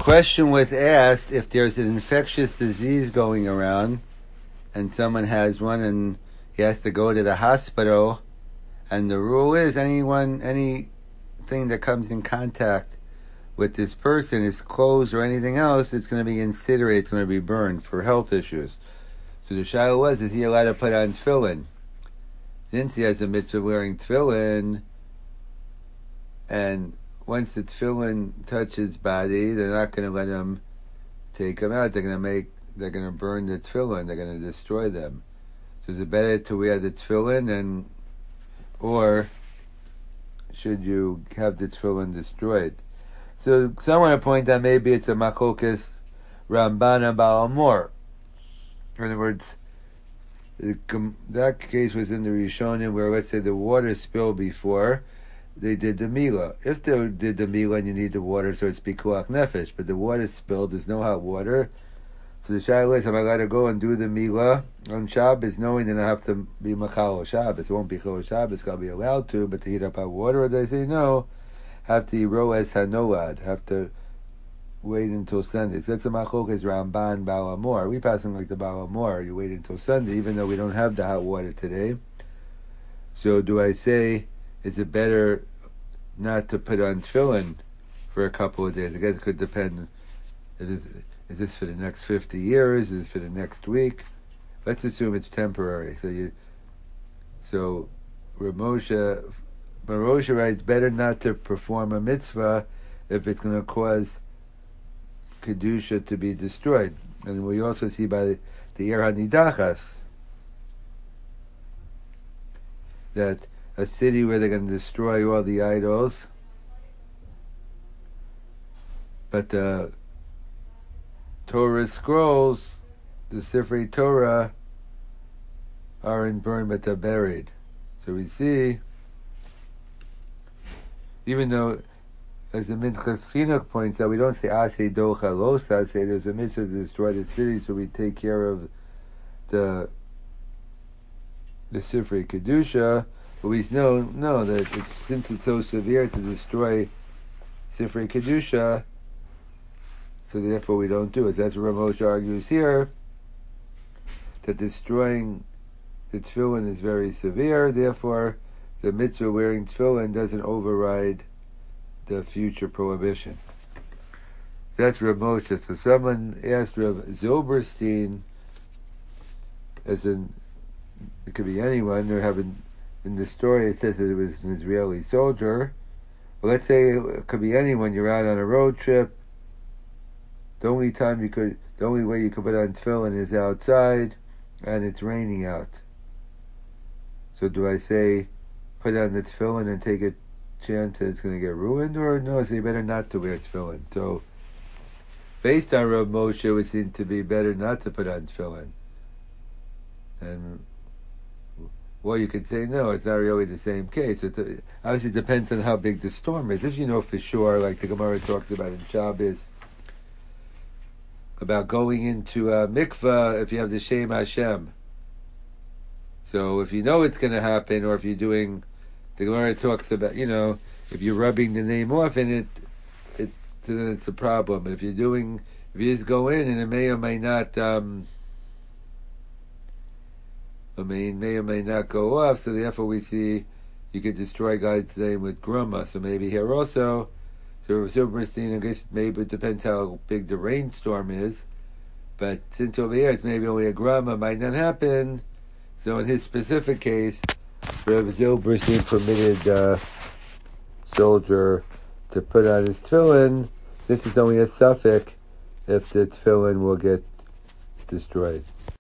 question was asked if there's an infectious disease going around and someone has one and he has to go to the hospital, and the rule is anything that comes in contact with this person, his clothes or anything else, it's going to be incinerated, it's going to be burned for health issues. So the shaila was, is he allowed to put on tefillin? Since he has a mitzvah wearing tefillin, and once the tefillin touch his body, they're not going to let him take them out. They're going to burn the tefillin. They're going to destroy them. So is it better to wear the tefillin, or should you have the tefillin destroyed? So someone to point out maybe it's a machlokas Ramban and Baal Mor. In other words, that case was in the Rishonim where, let's say, the water spilled before they did the milah. If they did the milah and you need the water, so it's pikuach nefesh, but the water spilled, there's no hot water. So the shaila is, am I allowed to go and do the milah on Shabbos, knowing that I have to be machal Shabbos? It won't be chol Shabbos, I'll be allowed to, but to heat up hot water, or do I say no? Have to roes hanolad, have to wait until Sunday. So that's a machlokas Ramban Baal Mor. We passing like the Baal Mor. You wait until Sunday, even though we don't have the hot water today. So do I say, is it better not to put on tefillin for a couple of days? I guess it could depend. Is this for the next 50 years? Is it for the next week? Let's assume it's temporary. So Rav Moshe writes, better not to perform a mitzvah if it's going to cause kedusha to be destroyed. And we also see by the Ir HaNidachas that a city where they're going to destroy all the idols, but the Torah scrolls, the Sifrei Torah, aren't burned but they're buried. So we see, even though, as the Minchas Chinuch points out, we don't say Aseh Docha Losa, say there's a mitzvah to destroy the city, so we take care of the Sifrei Kedusha. But we know that since it's so severe to destroy Sifrei Kedusha, so therefore we don't do it. That's what Rav Moshe argues here, that destroying the tefillin is very severe, therefore the mitzvah wearing tefillin doesn't override the future prohibition. That's Rav Moshe. So someone asked Rav Zilberstein, it could be anyone, or having, in the story it says that it was an Israeli soldier. But let's say it could be anyone. You're out on a road trip. The only way you could put on tefillin is outside, and it's raining out. So do I say put on the tefillin and take a chance that it's going to get ruined, or no? So you better not to wear tefillin. So based on Rav Moshe, it would seem to be better not to put on tefillin. And well, you could say no, it's not really the same case. It obviously depends on how big the storm is. If you know for sure, like the Gemara talks about in Shabbos, about going into a mikvah if you have the Shem Hashem. So if you know it's going to happen, or if you're doing, the Gemara talks about, if you're rubbing the name off in it, then it's a problem. But if you just go in and it may or may not, may or may not go off, so therefore we see you could destroy God's name with gruma. So maybe here also, so Silverstein, I guess maybe it depends how big the rainstorm is, but since over here it's maybe only a gruma, might not happen. So in his specific case, Rav Zilberstein permitted soldier to put on his tefillin, since it's only a suffix if the tefillin will get destroyed.